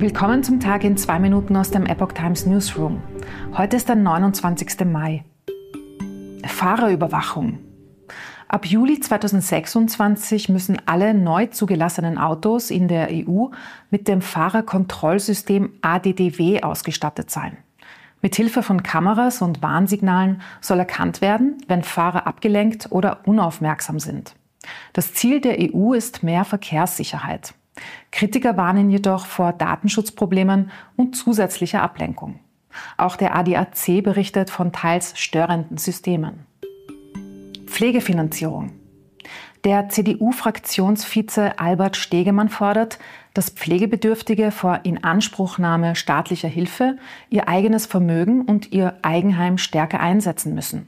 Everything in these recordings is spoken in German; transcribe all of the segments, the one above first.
Willkommen zum Tag in 2 Minuten aus dem Epoch Times Newsroom. Heute ist der 29. Mai. Fahrerüberwachung. Ab Juli 2026 müssen alle neu zugelassenen Autos in der EU mit dem Fahrerkontrollsystem ADDW ausgestattet sein. Mithilfe von Kameras und Warnsignalen soll erkannt werden, wenn Fahrer abgelenkt oder unaufmerksam sind. Das Ziel der EU ist mehr Verkehrssicherheit. Kritiker warnen jedoch vor Datenschutzproblemen und zusätzlicher Ablenkung. Auch der ADAC berichtet von teils störenden Systemen. Pflegefinanzierung. Der CDU-Fraktionsvize Albert Stegemann fordert, dass Pflegebedürftige vor Inanspruchnahme staatlicher Hilfe ihr eigenes Vermögen und ihr Eigenheim stärker einsetzen müssen.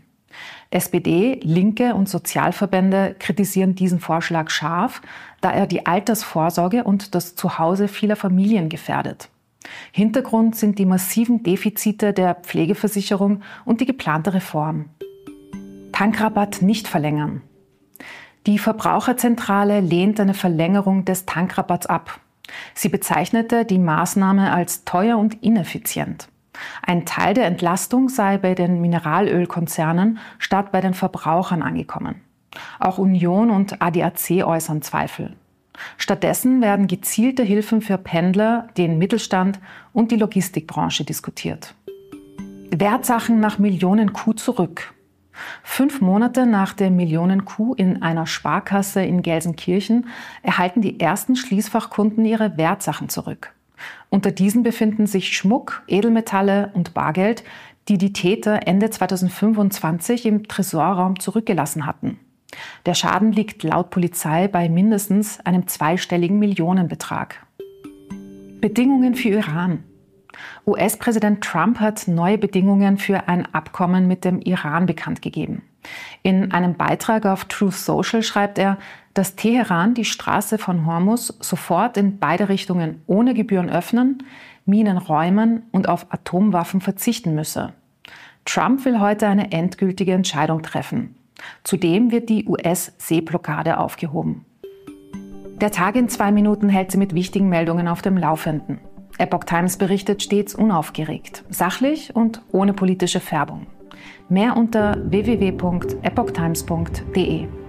SPD, Linke und Sozialverbände kritisieren diesen Vorschlag scharf, da er die Altersvorsorge und das Zuhause vieler Familien gefährdet. Hintergrund sind die massiven Defizite der Pflegeversicherung und die geplante Reform. Tankrabatt nicht verlängern. Die Verbraucherzentrale lehnt eine Verlängerung des Tankrabatts ab. Sie bezeichnete die Maßnahme als teuer und ineffizient. Ein Teil der Entlastung sei bei den Mineralölkonzernen statt bei den Verbrauchern angekommen. Auch Union und ADAC äußern Zweifel. Stattdessen werden gezielte Hilfen für Pendler, den Mittelstand und die Logistikbranche diskutiert. Wertsachen nach Millionen-Coup zurück. 5 Monate nach der Millionen-Coup in einer Sparkasse in Gelsenkirchen erhalten die ersten Schließfachkunden ihre Wertsachen zurück. Unter diesen befinden sich Schmuck, Edelmetalle und Bargeld, die die Täter Ende 2025 im Tresorraum zurückgelassen hatten. Der Schaden liegt laut Polizei bei mindestens einem zweistelligen Millionenbetrag. Bedingungen für Iran. US-Präsident Trump hat neue Bedingungen für ein Abkommen mit dem Iran bekannt gegeben. In einem Beitrag auf Truth Social schreibt er, dass Teheran die Straße von Hormuz sofort in beide Richtungen ohne Gebühren öffnen, Minen räumen und auf Atomwaffen verzichten müsse. Trump will heute eine endgültige Entscheidung treffen. Zudem wird die US-Seeblockade aufgehoben. Der Tag in 2 Minuten hält Sie mit wichtigen Meldungen auf dem Laufenden. Epoch Times berichtet stets unaufgeregt, sachlich und ohne politische Färbung. Mehr unter www.epochtimes.de.